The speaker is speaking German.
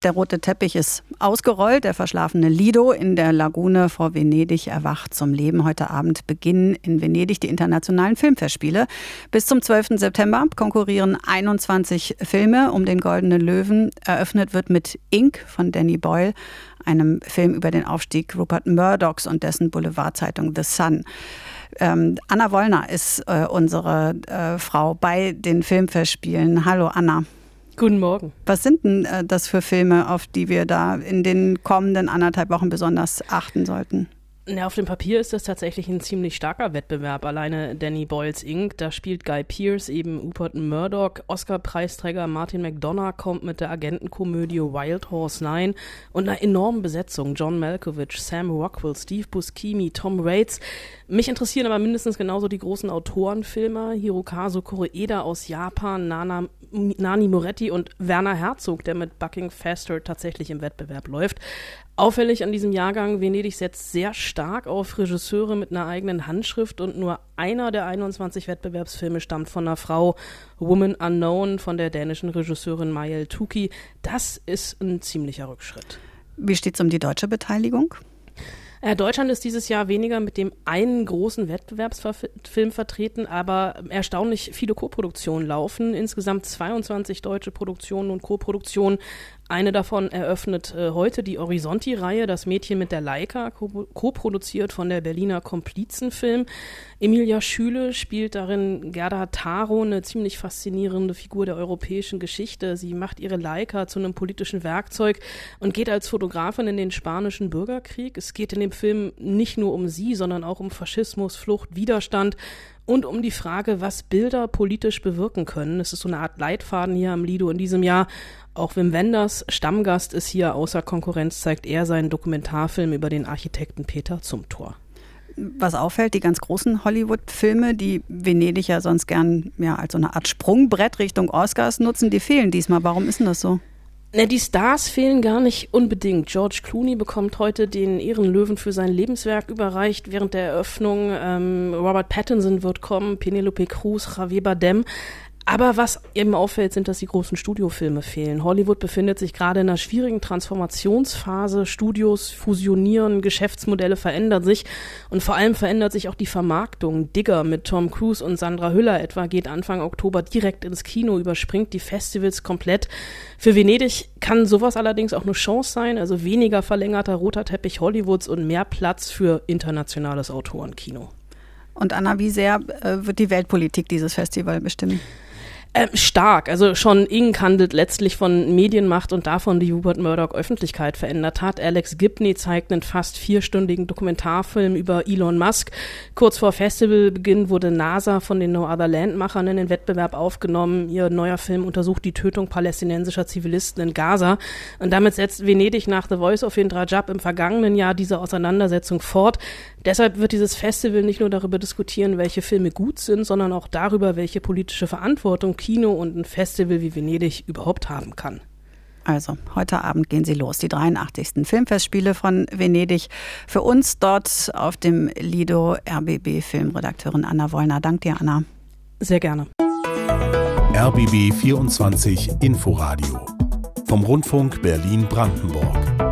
Der rote Teppich ist ausgerollt. Der verschlafene Lido in der Lagune vor Venedig erwacht zum Leben. Heute Abend beginnen in Venedig die internationalen Filmfestspiele. Bis zum 12. September konkurrieren 21 Filme um den Goldenen Löwen. Eröffnet wird mit Ink von Danny Boyle, einem Film über den Aufstieg Rupert Murdochs und dessen Boulevardzeitung The Sun. Anna Wollner ist unsere Frau bei den Filmfestspielen. Hallo Anna. Guten Morgen. Was sind denn das für Filme, auf die wir da in den kommenden 1,5 Wochen besonders achten sollten? Ja, auf dem Papier ist das tatsächlich ein ziemlich starker Wettbewerb. Alleine Danny Boyles Ink, da spielt Guy Pearce eben Rupert Murdoch. Oscar-Preisträger Martin McDonagh kommt mit der Agentenkomödie Wild Horse 9 und einer enormen Besetzung. John Malkovich, Sam Rockwell, Steve Buscemi, Tom Waits. Mich interessieren aber mindestens genauso die großen Autorenfilmer. Hirokazu Koreeda aus Japan, Nani Moretti und Werner Herzog, der mit Bucking Faster tatsächlich im Wettbewerb läuft. Auffällig an diesem Jahrgang, Venedig setzt sehr stark auf Regisseure mit einer eigenen Handschrift und nur einer der 21 Wettbewerbsfilme stammt von einer Frau, Woman Unknown, von der dänischen Regisseurin Mayel Tuki. Das ist ein ziemlicher Rückschritt. Wie steht es um die deutsche Beteiligung? Deutschland ist dieses Jahr weniger mit dem einen großen Wettbewerbsfilm vertreten, aber erstaunlich viele Koproduktionen laufen. Insgesamt 22 deutsche Produktionen und Koproduktionen. Eine davon eröffnet heute die Horizonti-Reihe, das Mädchen mit der Leica, co-produziert von der Berliner Komplizenfilm. Emilia Schüle spielt darin Gerda Taro, eine ziemlich faszinierende Figur der europäischen Geschichte. Sie macht ihre Leica zu einem politischen Werkzeug und geht als Fotografin in den spanischen Bürgerkrieg. Es geht in dem Film nicht nur um sie, sondern auch um Faschismus, Flucht, Widerstand und um die Frage, was Bilder politisch bewirken können. Es ist so eine Art Leitfaden hier am Lido in diesem Jahr. Auch Wim Wenders, Stammgast, ist hier außer Konkurrenz, zeigt er seinen Dokumentarfilm über den Architekten Peter Zumthor. Was auffällt, die ganz großen Hollywood-Filme, die Venedig ja sonst gern als so eine Art Sprungbrett Richtung Oscars nutzen, die fehlen diesmal. Warum ist denn das so? Die Stars fehlen gar nicht unbedingt. George Clooney bekommt heute den Ehrenlöwen für sein Lebenswerk überreicht während der Eröffnung. Robert Pattinson wird kommen, Penelope Cruz, Javier Bardem. Aber was eben auffällt, sind, dass die großen Studiofilme fehlen. Hollywood befindet sich gerade in einer schwierigen Transformationsphase. Studios fusionieren, Geschäftsmodelle verändern sich und vor allem verändert sich auch die Vermarktung. Digger mit Tom Cruise und Sandra Hüller etwa geht Anfang Oktober direkt ins Kino, überspringt die Festivals komplett. Für Venedig kann sowas allerdings auch eine Chance sein, also weniger verlängerter roter Teppich Hollywoods und mehr Platz für internationales Autorenkino. Und Anna, wie sehr wird die Weltpolitik dieses Festival bestimmen? Stark. Also schon Ink handelt letztlich von Medienmacht und davon, die Rupert Murdoch Öffentlichkeit verändert hat. Alex Gibney zeigt einen fast 4-stündigen Dokumentarfilm über Elon Musk. Kurz vor Festivalbeginn wurde NASA von den No Other Land-Machern in den Wettbewerb aufgenommen. Ihr neuer Film untersucht die Tötung palästinensischer Zivilisten in Gaza. Und damit setzt Venedig nach The Voice of Indra Jab im vergangenen Jahr diese Auseinandersetzung fort. Deshalb wird dieses Festival nicht nur darüber diskutieren, welche Filme gut sind, sondern auch darüber, welche politische Verantwortung Kino und ein Festival wie Venedig überhaupt haben kann. Also, heute Abend gehen sie los, die 83. Filmfestspiele von Venedig. Für uns dort auf dem Lido RBB-Filmredakteurin Anna Wollner. Dank dir, Anna. Sehr gerne. RBB 24 Inforadio vom Rundfunk Berlin-Brandenburg.